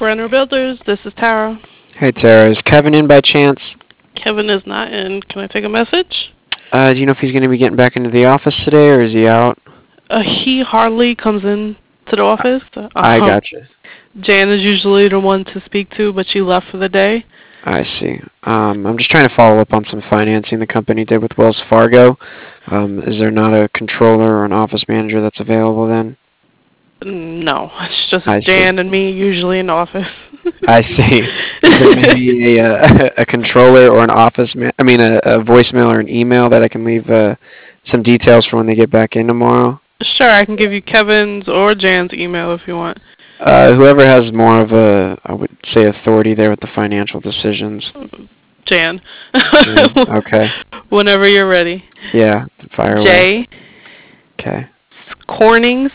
Brenner Builders. This is Tara. Hey Tara, is Kevin in by chance? Kevin is not in. Can I take a message? Do you know if he's going to be getting back into the office today or is he out? He hardly comes in to the office. I gotcha. Jan is usually the one to speak to, but she left for the day. I see. I'm just trying to follow up on some financing the company did with Wells Fargo. Is there not a controller or an office manager that's available then? No, it's just I see. Jan and me usually in the office. I see. Is there maybe a controller or an a voicemail or an email that I can leave some details for when they get back in tomorrow? Sure, I can give you Kevin's or Jan's email if you want. Whoever has more of I would say, authority there with the financial decisions. Jan. Jan, okay. Whenever you're ready. Yeah, fire away. J. Okay. Corning,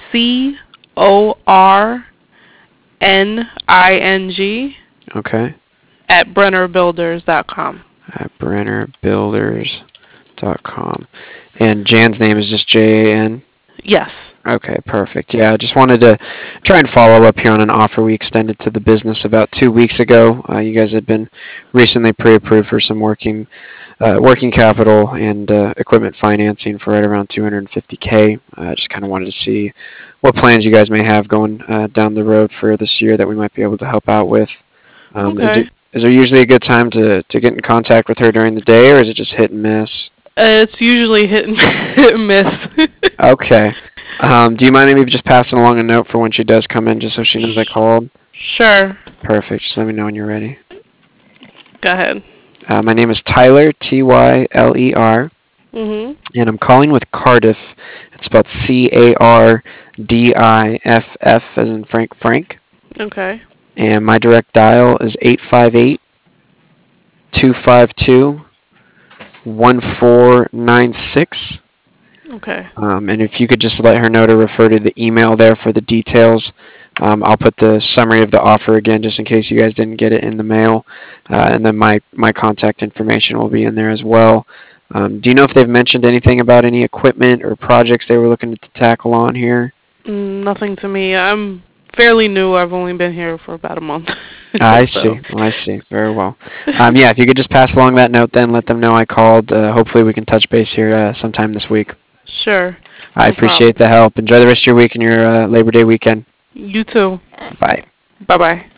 CORNING, Okay. at BrennerBuilders.com. At BrennerBuilders.com. And Jan's name is just Jan? Yes. Okay, perfect. Yeah, I just wanted to try and follow up here on an offer we extended to the business about 2 weeks ago. You guys had been recently pre-approved for some working capital and equipment financing for right around 250K. I just kind of wanted to see what plans you guys may have going down the road for this year that we might be able to help out with. Okay. Is there usually a good time to get in contact with her during the day, or is it just hit and miss? It's usually hit and miss. Okay. Do you mind maybe just passing along a note for when she does come in, just so she knows I called? Sure. Perfect. Just let me know when you're ready. Go ahead. My name is Tyler, Tyler, and I'm calling with Cardiff. It's spelled Cardiff, as in Frank. Okay. And my direct dial is 858-252-1496. Okay. And if you could just let her know to refer to the email there for the details. I'll put the summary of the offer again just in case you guys didn't get it in the mail. And then my contact information will be in there as well. Do you know if they've mentioned anything about any equipment or projects they were looking to tackle on here? Nothing to me. I'm fairly new. I've only been here for about a month. I So. see. I see. Very well. Yeah, if you could just pass along that note then, let them know I called. Hopefully we can touch base here sometime this week. Sure. I No problem. appreciate the help. Enjoy the rest of your week and your Labor Day weekend. You too. Bye. Bye-bye.